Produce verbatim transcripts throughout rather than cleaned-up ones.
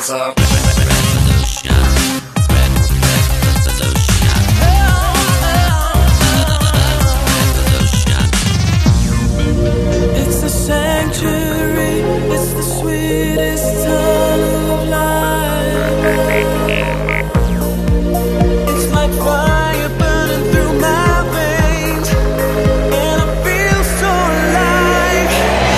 up. It's the sanctuary, it's the sweetest time of life. It's like fire burning through my veins, and I feel so alive.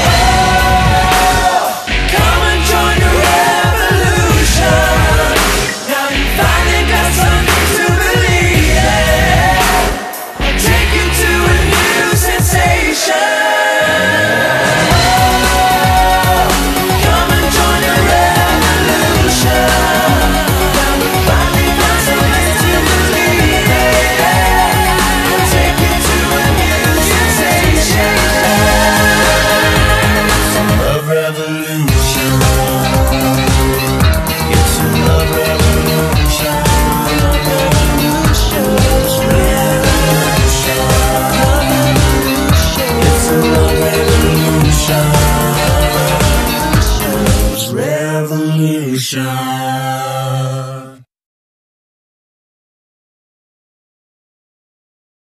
Oh, come and join the revolution. Now you finally got something to believe in. I'll take you to a new sensation. Revolution.